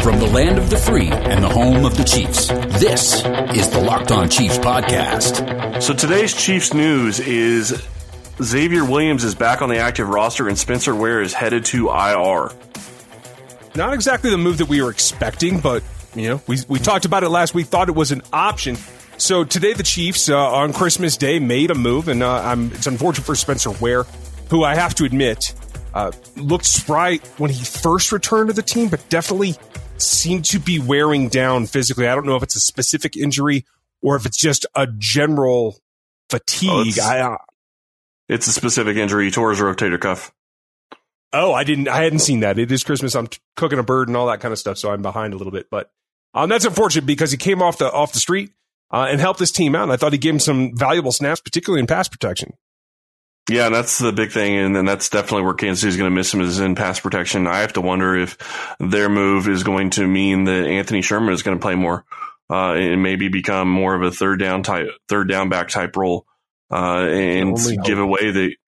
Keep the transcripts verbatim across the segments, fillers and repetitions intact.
From the land of the free and the home of the Chiefs, this is the Locked On Chiefs podcast. So today's Chiefs news is Xavier Williams is back on the active roster and Spencer Ware is headed to I R. Not exactly the move that we were expecting, but you know, we we talked about it last week, thought it was an option. So today the Chiefs, uh, on Christmas Day, made a move, and uh, I'm, it's unfortunate for Spencer Ware, who I have to admit uh, looked spry when he first returned to the team, but definitely seemed to be wearing down physically. I don't know if it's a specific injury or if it's just a general fatigue. Oh, it's, I, uh, it's a specific injury. He tore his rotator cuff. Oh, I didn't. I hadn't seen that. It is Christmas. I'm t- cooking a bird and all that kind of stuff, so I'm behind a little bit. But um, that's unfortunate because he came off the off the street uh, and helped this team out. And I thought he gave him some valuable snaps, particularly in pass protection. Yeah, and that's the big thing, and, and that's definitely where Kansas City is going to miss him is in pass protection. I have to wonder if their move is going to mean that Anthony Sherman is going to play more uh, and maybe become more of a third down type, third down back type role, uh, and give away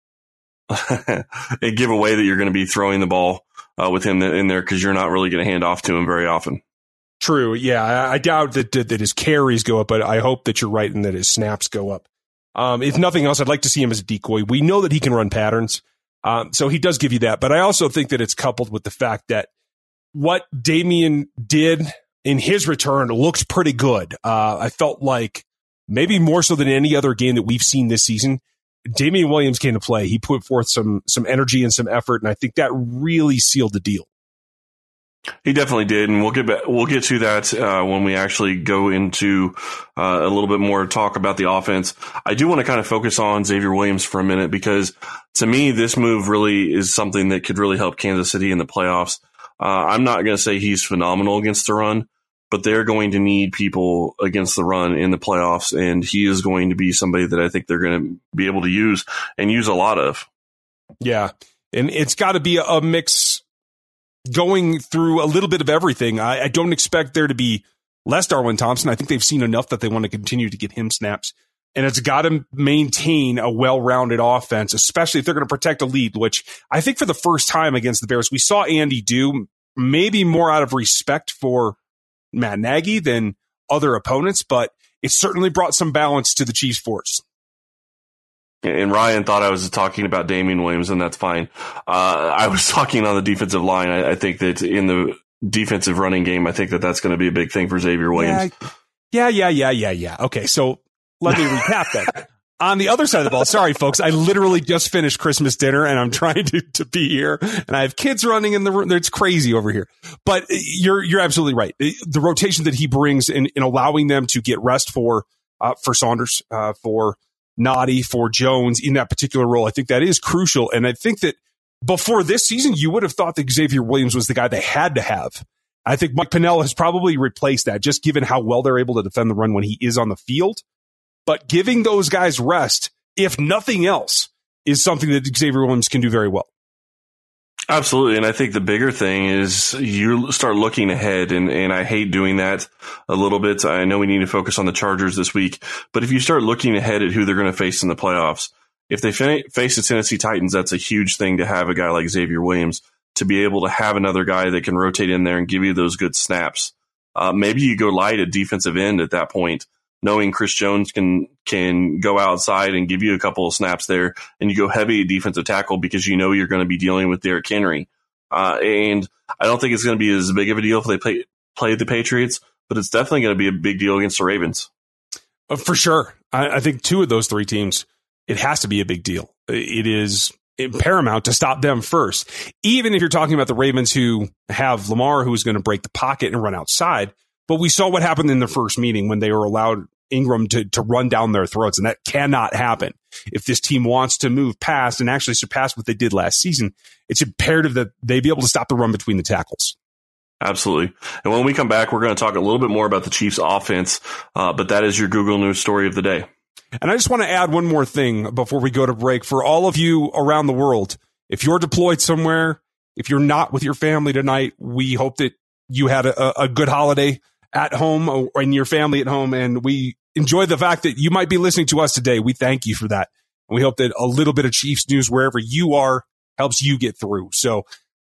the and give away that you're going to be throwing the ball uh, with him in there because you're not really going to hand off to him very often. True. Yeah, I, I doubt that that his carries go up, but I hope that you're right and that his snaps go up. Um, if nothing else, I'd like to see him as a decoy. We know that he can run patterns, um, so he does give you that. But I also think that it's coupled with the fact that what Damien did in his return looks pretty good. Uh, I felt like maybe more so than any other game that we've seen this season, Damien Williams came to play. He put forth some some energy and some effort, and I think that really sealed the deal. He definitely did, and we'll get back, we'll get to that uh, when we actually go into uh, a little bit more talk about the offense. I do want to kind of focus on Xavier Williams for a minute because to me, this move really is something that could really help Kansas City in the playoffs. Uh, I'm not going to say he's phenomenal against the run, but they're going to need people against the run in the playoffs, and he is going to be somebody that I think they're going to be able to use and use a lot of. Yeah, and it's got to be a, a mix going through a little bit of everything. I, I don't expect there to be less Darwin Thompson. I think they've seen enough that they want to continue to get him snaps. And it's got to maintain a well-rounded offense, especially if they're going to protect a lead, which I think for the first time against the Bears, we saw Andy do maybe more out of respect for Matt Nagy than other opponents, but it certainly brought some balance to the Chiefs' force. And Ryan thought I was talking about Damien Williams, and that's fine. Uh, I was talking on the defensive line. I, I think that in the defensive running game, I think that that's going to be a big thing for Xavier Williams. Yeah, yeah, yeah, yeah, yeah. Okay, so let me recap that. On the other side of the ball, sorry, folks, I literally just finished Christmas dinner, and I'm trying to, to be here, and I have kids running in the room. It's crazy over here. But you're you're absolutely right. The rotation that he brings in, in allowing them to get rest for uh, for Saunders, uh, for Noddy, for Jones in that particular role, I think that is crucial. And I think that before this season, you would have thought that Xavier Williams was the guy they had to have. I think Mike Pennell has probably replaced that, just given how well they're able to defend the run when he is on the field. But giving those guys rest, if nothing else, is something that Xavier Williams can do very well. Absolutely. And I think the bigger thing is you start looking ahead, and, and I hate doing that a little bit. I know we need to focus on the Chargers this week, but if you start looking ahead at who they're going to face in the playoffs, if they fin- face the Tennessee Titans, that's a huge thing to have a guy like Xavier Williams to be able to have another guy that can rotate in there and give you those good snaps. Uh, maybe you go light at defensive end at that point, knowing Chris Jones can can go outside and give you a couple of snaps there, and you go heavy at defensive tackle because you know you're going to be dealing with Derrick Henry. Uh, and I don't think it's going to be as big of a deal if they play, play the Patriots, but it's definitely going to be a big deal against the Ravens. Uh, for sure. I, I think two of those three teams, it has to be a big deal. It is paramount to stop them first. Even if you're talking about the Ravens who have Lamar, who is going to break the pocket and run outside. But we saw what happened in the first meeting when they were allowed Ingram to, to run down their throats, and that cannot happen. If this team wants to move past and actually surpass what they did last season, it's imperative that they be able to stop the run between the tackles. Absolutely. And when we come back, we're going to talk a little bit more about the Chiefs offense, uh, but that is your Google News story of the day. And I just want to add one more thing before we go to break. For all of you around the world, if you're deployed somewhere, if you're not with your family tonight, we hope that you had a, a good holiday at home or in your family at home. And we enjoy the fact that you might be listening to us today. We thank you for that. And we hope that a little bit of Chiefs news wherever you are helps you get through. So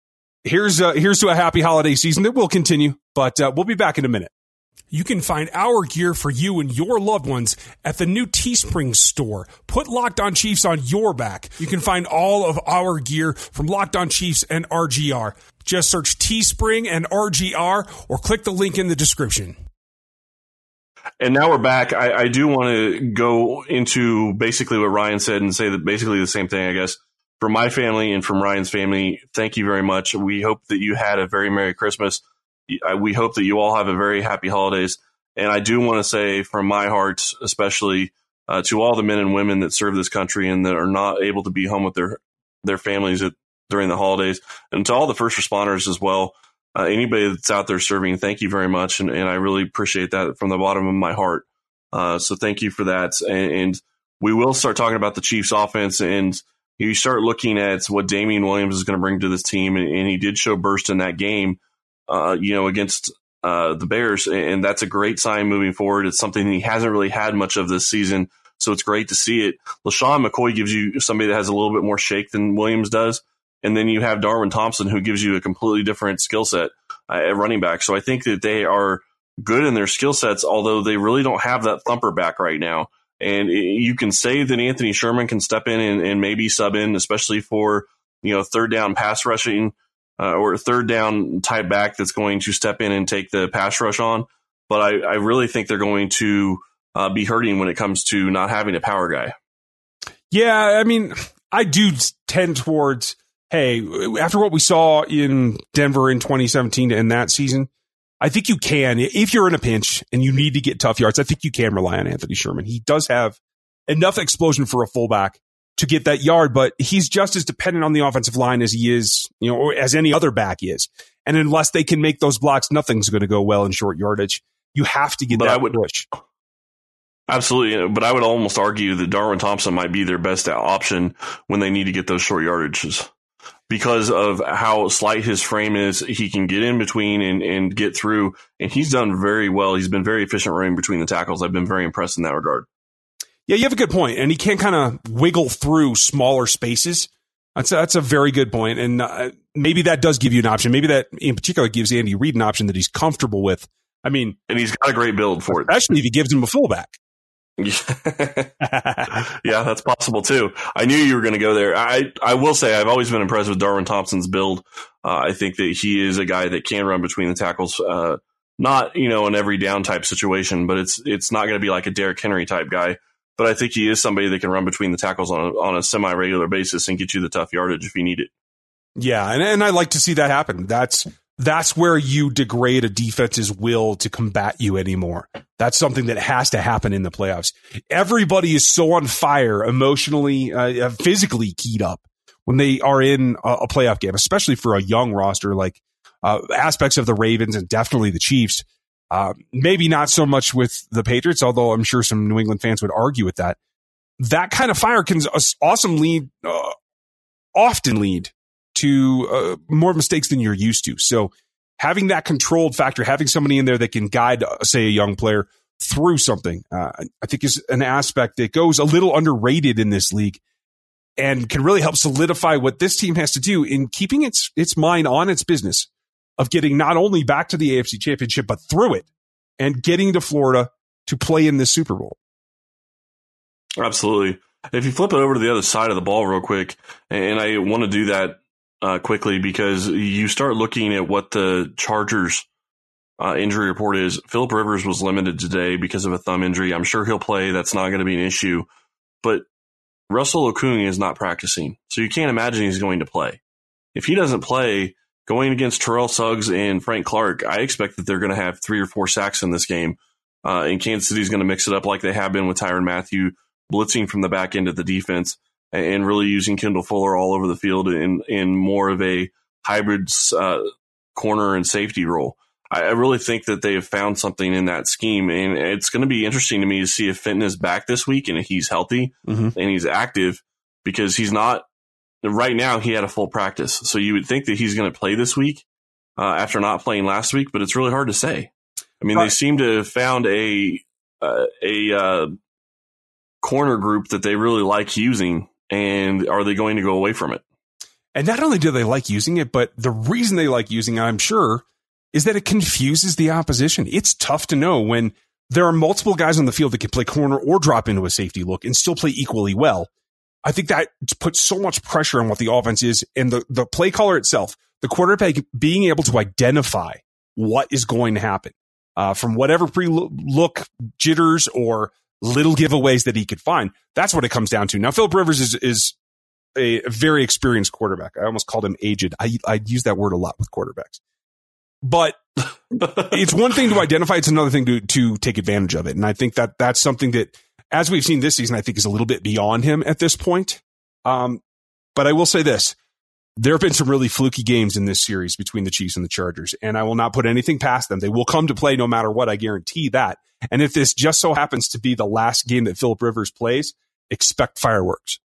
here's uh, here's to a happy holiday season that will continue, but uh, we'll be back in a minute. You can find our gear for you and your loved ones at the new Teespring store. Put Locked On Chiefs on your back. You can find all of our gear from Locked On Chiefs and R G R. Just search Teespring and R G R or click the link in the description. And now we're back. I, I do want to go into basically what Ryan said and say that basically the same thing, I guess. From my family and from Ryan's family, thank you very much. We hope that you had a very Merry Christmas. We hope that you all have a very happy holidays. And I do want to say from my heart, especially uh, to all the men and women that serve this country and that are not able to be home with their, their families at, during the holidays, and to all the first responders as well. Uh, anybody that's out there serving, thank you very much. And, and I really appreciate that from the bottom of my heart. Uh, so thank you for that. And, and we will start talking about the Chiefs offense, and you start looking at what Damian Williams is going to bring to this team. And, and he did show burst in that game, uh, you know, against uh, the Bears. And that's a great sign moving forward. It's something he hasn't really had much of this season. So it's great to see it. LaShawn McCoy gives you somebody that has a little bit more shake than Williams does. And then you have Darwin Thompson, who gives you a completely different skill set uh, at running back. So I think that they are good in their skill sets, although they really don't have that thumper back right now. And it, you can say that Anthony Sherman can step in and, and maybe sub in, especially for, you know, third down pass rushing uh, or third down type back that's going to step in and take the pass rush on. But I, I really think they're going to uh, be hurting when it comes to not having a power guy. Yeah, I mean, I do tend towards, hey, after what we saw in Denver in twenty seventeen and that season, I think you can, if you're in a pinch and you need to get tough yards, I think you can rely on Anthony Sherman. He does have enough explosion for a fullback to get that yard, but he's just as dependent on the offensive line as he is, you know, or as any other back is. And unless they can make those blocks, nothing's going to go well in short yardage. You have to get but that I would, push. Absolutely. But I would almost argue that Darwin Thompson might be their best option when they need to get those short yardages. Because of how slight his frame is, he can get in between and, and get through. And he's done very well. He's been very efficient running between the tackles. I've been very impressed in that regard. Yeah, you have a good point. And he can kind of wiggle through smaller spaces. That's a, that's a very good point. And uh, maybe that does give you an option. Maybe that in particular gives Andy Reid an option that he's comfortable with. I mean, and he's got a great build for it. Especially if he gives him a fullback. Yeah, that's possible too. I knew you were going to go there. I, I will say I've always been impressed with Darwin Thompson's build. Uh, I think that he is a guy that can run between the tackles. Uh, not, you know, an every down type situation, but it's it's not going to be like a Derrick Henry type guy. But I think he is somebody that can run between the tackles on a, on a semi-regular basis and get you the tough yardage if you need it. Yeah, and, and I like to see that happen. That's That's where you degrade a defense's will to combat you anymore. That's something that has to happen in the playoffs. Everybody is so on fire, emotionally, uh, physically keyed up when they are in a, a playoff game, especially for a young roster like uh, aspects of the Ravens and definitely the Chiefs. Uh, maybe not so much with the Patriots, although I'm sure some New England fans would argue with that. That kind of fire can awesome lead, uh, often lead to uh, more mistakes than you're used to. So having that controlled factor, having somebody in there that can guide, uh, say, a young player through something, uh, I think is an aspect that goes a little underrated in this league and can really help solidify what this team has to do in keeping its its mind on its business of getting not only back to the A F C Championship, but through it and getting to Florida to play in this Super Bowl. Absolutely. If you flip it over to the other side of the ball real quick, and I want to do that Uh, quickly because you start looking at what the Chargers uh, injury report is. Phillip Rivers was limited today because of a thumb injury. I'm sure he'll play. That's not going to be an issue. But Russell Okung is not practicing, so you can't imagine he's going to play. If he doesn't play, going against Terrell Suggs and Frank Clark, I expect that they're going to have three or four sacks in this game. Uh, and Kansas City's going to mix it up like they have been with Tyrann Mathieu, blitzing from the back end of the defense and really using Kendall Fuller all over the field in, in more of a hybrid uh, corner and safety role. I, I really think that they have found something in that scheme, and it's going to be interesting to me to see if Fenton is back this week and if he's healthy mm-hmm. and he's active, because he's not – right now he had a full practice. So you would think that he's going to play this week uh, after not playing last week, but it's really hard to say. I mean, right. They seem to have found a, uh, a uh, corner group that they really like using. And are they going to go away from it? And not only do they like using it, but the reason they like using it, I'm sure, is that it confuses the opposition. It's tough to know when there are multiple guys on the field that can play corner or drop into a safety look and still play equally well. I think that puts so much pressure on what the offense is, and the, the play caller itself, the quarterback being able to identify what is going to happen uh, from whatever pre-look jitters or little giveaways that he could find. That's what it comes down to. Now, Philip Rivers is, is a very experienced quarterback. I almost called him aged. I, I use that word a lot with quarterbacks. But it's one thing to identify. It's another thing to, to take advantage of it. And I think that that's something that, as we've seen this season, I think is a little bit beyond him at this point. Um, but I will say this. There have been some really fluky games in this series between the Chiefs and the Chargers, and I will not put anything past them. They will come to play no matter what. I guarantee that. And if this just so happens to be the last game that Philip Rivers plays, expect fireworks.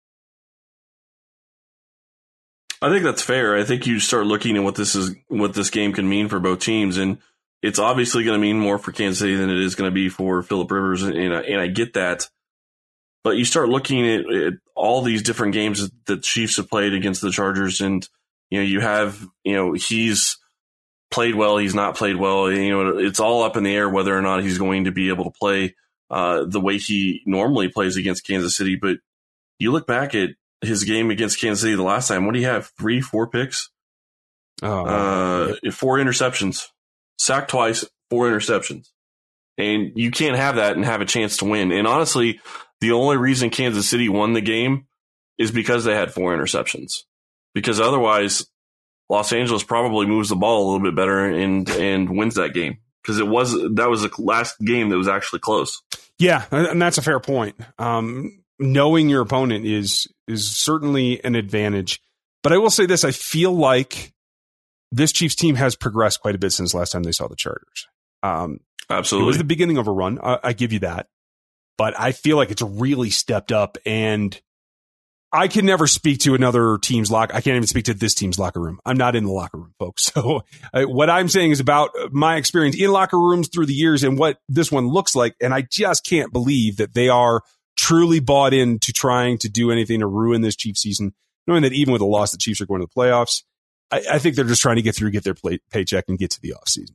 I think that's fair. I think you start looking at what this is, what this game can mean for both teams, and it's obviously going to mean more for Kansas City than it is going to be for Philip Rivers, and, and, I, and I get that. But you start looking at, at all these different games that the Chiefs have played against the Chargers, and you know you have you know he's played well, he's not played well. You know it's all up in the air whether or not he's going to be able to play uh, the way he normally plays against Kansas City. But you look back at his game against Kansas City the last time. What do you have? Three, four picks, oh, uh, yeah. four interceptions, sacked twice, four interceptions, and you can't have that and have a chance to win. And honestly, the only reason Kansas City won the game is because they had four interceptions. Because otherwise, Los Angeles probably moves the ball a little bit better and and wins that game. Because it was that was the last game that was actually close. Yeah, and that's a fair point. Um, knowing your opponent is is certainly an advantage. But I will say this: I feel like this Chiefs team has progressed quite a bit since last time they saw the Chargers. Um, Absolutely, it was the beginning of a run. I, I give you that. But I feel like it's really stepped up, and I can never speak to another team's locker. I can't even speak to this team's locker room. I'm not in the locker room, folks. So uh, what I'm saying is about my experience in locker rooms through the years and what this one looks like. And I just can't believe that they are truly bought into trying to do anything to ruin this Chiefs season, knowing that even with a loss, the Chiefs are going to the playoffs. I, I think they're just trying to get through, get their play, paycheck, and get to the offseason.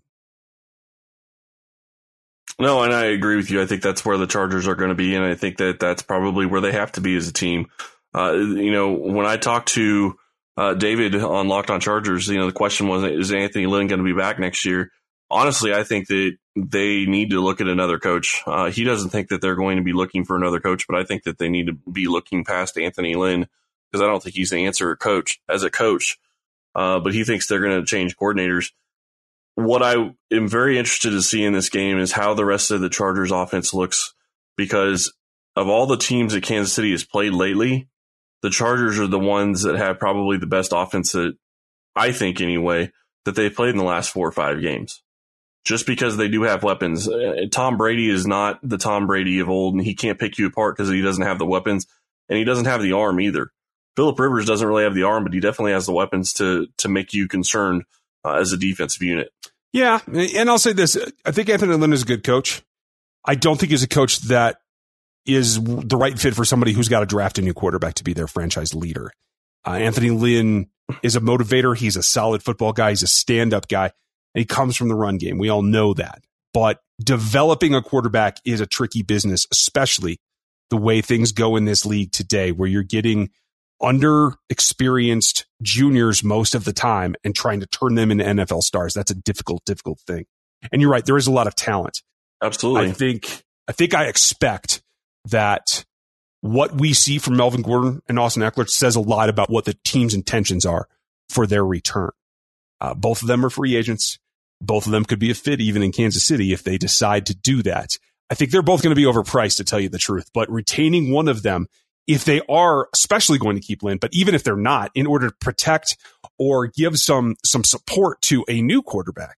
No, and I agree with you. I think that's where the Chargers are going to be, and I think that that's probably where they have to be as a team. Uh, you know, when I talked to uh, David on Locked On Chargers, you know, the question was, is Anthony Lynn going to be back next year? Honestly, I think that they need to look at another coach. Uh, he doesn't think that they're going to be looking for another coach, but I think that they need to be looking past Anthony Lynn because I don't think he's the answer coach as a coach, uh, but he thinks they're going to change coordinators. What I am very interested to see in this game is how the rest of the Chargers offense looks, because of all the teams that Kansas City has played lately, the Chargers are the ones that have probably the best offense that I think anyway, that they've played in the last four or five games, just because they do have weapons. Uh, Tom Brady is not the Tom Brady of old, and he can't pick you apart because he doesn't have the weapons, and he doesn't have the arm either. Philip Rivers doesn't really have the arm, but he definitely has the weapons to to make you concerned uh, as a defensive unit. Yeah, and I'll say this. I think Anthony Lynn is a good coach. I don't think he's a coach that is the right fit for somebody who's got to draft a new quarterback to be their franchise leader. Uh, Anthony Lynn is a motivator. He's a solid football guy. He's a stand-up guy. And he comes from the run game. We all know that. But developing a quarterback is a tricky business, especially the way things go in this league today, where you're getting under-experienced juniors most of the time and trying to turn them into N F L stars. That's a difficult, difficult thing. And you're right, there is a lot of talent. Absolutely. I think I think I expect that what we see from Melvin Gordon and Austin Eckler says a lot about what the team's intentions are for their return. Uh, both of them are free agents. Both of them could be a fit even in Kansas City if they decide to do that. I think they're both going to be overpriced, to tell you the truth, but retaining one of them, if they are especially going to keep Lynn, but even if they're not, in order to protect or give some some support to a new quarterback,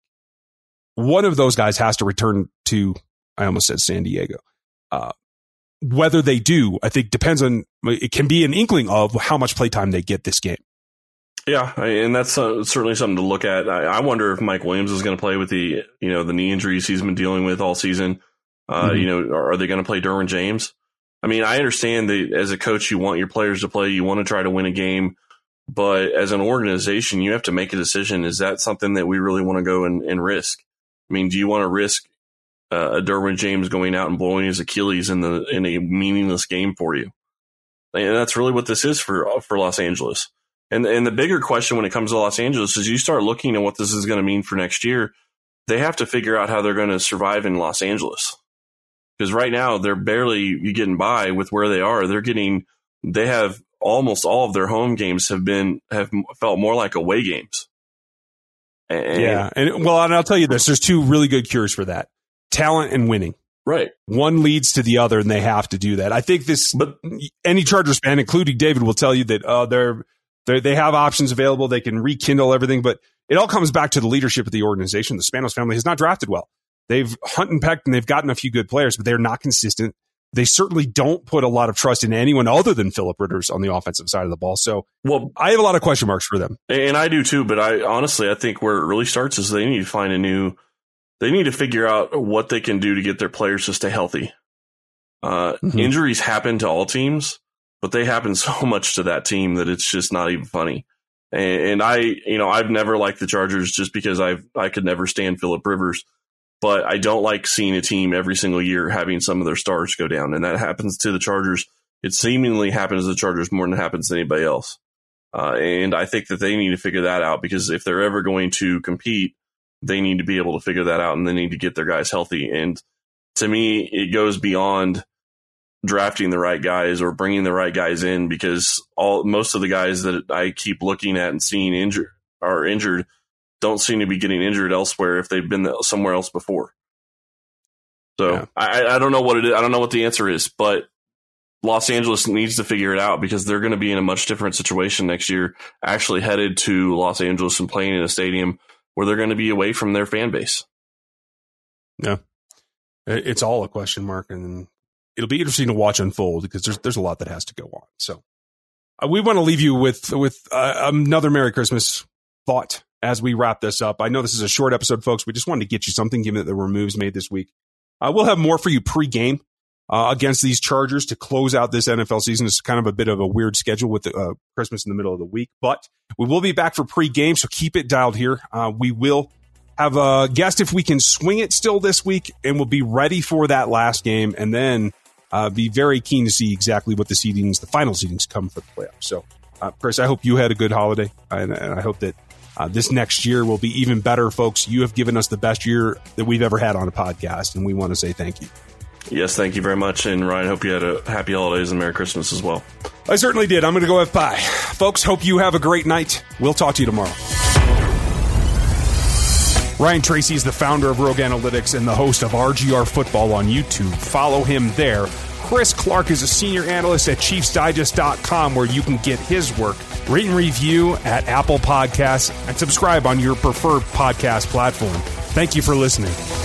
one of those guys has to return to, I almost said San Diego. Uh, whether they do, I think depends on, it can be an inkling of how much playtime they get this game. Yeah, and that's uh, certainly something to look at. I, I wonder if Mike Williams is going to play with the, you know, the knee injuries he's been dealing with all season. Uh, mm-hmm. You know, are, are they going to play Derwin James? I mean, I understand that as a coach, you want your players to play. You want to try to win a game. But as an organization, you have to make a decision. Is that something that we really want to go and, and risk? I mean, do you want to risk uh, a Derwin James going out and blowing his Achilles in the in a meaningless game for you? And that's really what this is for for Los Angeles. And and the bigger question when it comes to Los Angeles is you start looking at what this is going to mean for next year. They have to figure out how they're going to survive in Los Angeles. Because right now they're barely getting by with where they are. They're getting, they have almost all of their home games have been, have felt more like away games. And, yeah. And well, and I'll tell you this, there's two really good cures for that. Talent and winning. Right. One leads to the other and they have to do that. I think this, but any Chargers fan, including David, will tell you that, uh, they're, they're, they have options available. They can rekindle everything, but it all comes back to the leadership of the organization. The Spanos family has not drafted well. They've hunt and pecked and they've gotten a few good players, but they're not consistent. They certainly don't put a lot of trust in anyone other than Philip Rivers on the offensive side of the ball. So, well, I have a lot of question marks for them. And I do too, but I honestly, I think where it really starts is they need to find a new, they need to figure out what they can do to get their players to stay healthy. Uh, mm-hmm. Injuries happen to all teams, but they happen so much to that team that it's just not even funny. And, and I, you know, I've never liked the Chargers just because I've, I could never stand Philip Rivers. But I don't like seeing a team every single year having some of their stars go down. And that happens to the Chargers. It seemingly happens to the Chargers more than it happens to anybody else. Uh, and I think that they need to figure that out because if they're ever going to compete, they need to be able to figure that out and they need to get their guys healthy. And to me, it goes beyond drafting the right guys or bringing the right guys in because all most of the guys that I keep looking at and seeing injured are injured don't seem to be getting injured elsewhere if they've been somewhere else before. So yeah. I, I don't know what it is. I don't know what the answer is, but Los Angeles needs to figure it out because they're going to be in a much different situation next year, actually headed to Los Angeles and playing in a stadium where they're going to be away from their fan base. Yeah. It's all a question mark and it'll be interesting to watch unfold because there's, there's a lot that has to go on. So uh, we want to leave you with, with uh, another Merry Christmas thought as we wrap this up. I know this is a short episode, folks. We just wanted to get you something, given that there were moves made this week. Uh, we'll have more for you pre-game uh, against these Chargers to close out this N F L season. It's kind of a bit of a weird schedule with the, uh, Christmas in the middle of the week, but we will be back for pre-game, so keep it dialed here. Uh, we will have a guest if we can swing it still this week, and we'll be ready for that last game, and then uh, be very keen to see exactly what the seedings, the final seedings, come for the playoffs. So, uh, Chris, I hope you had a good holiday, and, and I hope that Uh, this next year will be even better, folks. You have given us the best year that we've ever had on a podcast, and we want to say thank you. Yes, thank you very much. And Ryan, hope you had a happy holidays and Merry Christmas as well. I certainly did. I'm going to go have pie. Folks, hope you have a great night. We'll talk to you tomorrow. Ryan Tracy is the founder of Rogue Analytics and the host of R G R Football on YouTube. Follow him there. Chris Clark is a senior analyst at Chiefs Digest dot com, where you can get his work. Rate and review at Apple Podcasts and subscribe on your preferred podcast platform. Thank you for listening.